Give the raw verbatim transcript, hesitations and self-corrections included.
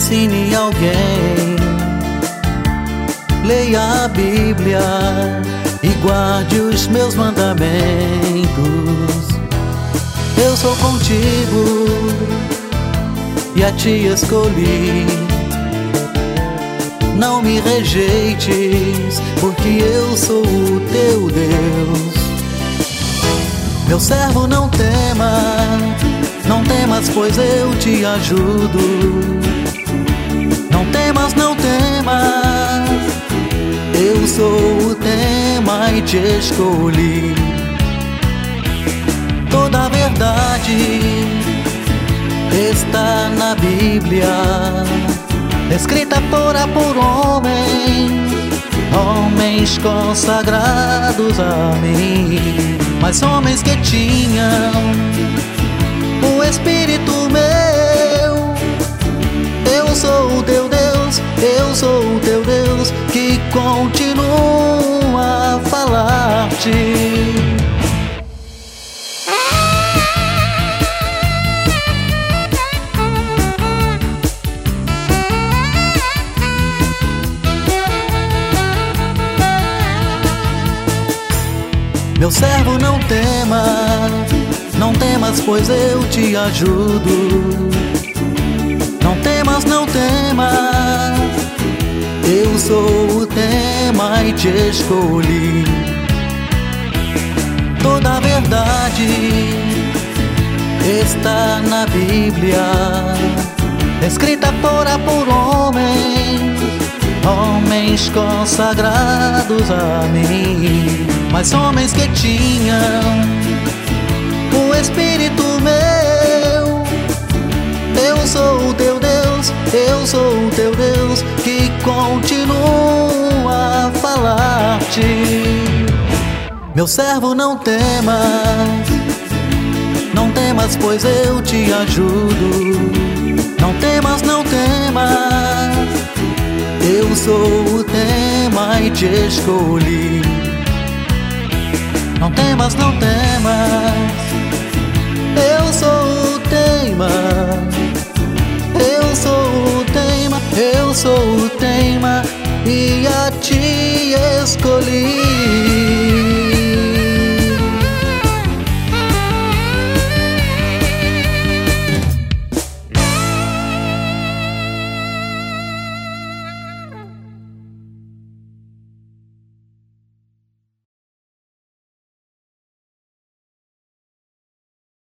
ensine alguém. Leia a Bíblia e guarde os meus mandamentos. Eu sou contigo e a ti escolhi. Não me rejeites, porque eu sou o teu Deus. Meu servo, não temas, não temas, pois eu te ajudo. Não temas, não temas, eu sou o tema e te escolhi. Toda a verdade está na Bíblia, escrita fora por homens, homens consagrados a mim, mas homens que tinham o Espírito meu. Eu sou o teu Deus, eu sou o teu Deus, que continua a falar-te. Meu servo, não temas, não temas, pois eu te ajudo. Não temas, não temas, eu sou o tema e te escolhi. Toda a verdade está na Bíblia, escrita fora por homens, homens consagrados a mim, mas homens que tinham o Espírito meu. Eu sou o teu Deus, eu sou o teu Deus, que continua a falar-te. Meu servo, não temas, não temas, pois eu te ajudo. Não temas, não temas, eu sou o tema e te escolhi. Não temas, não temas, eu sou o tema. Eu sou o tema, eu sou o tema, e a ti escolhi.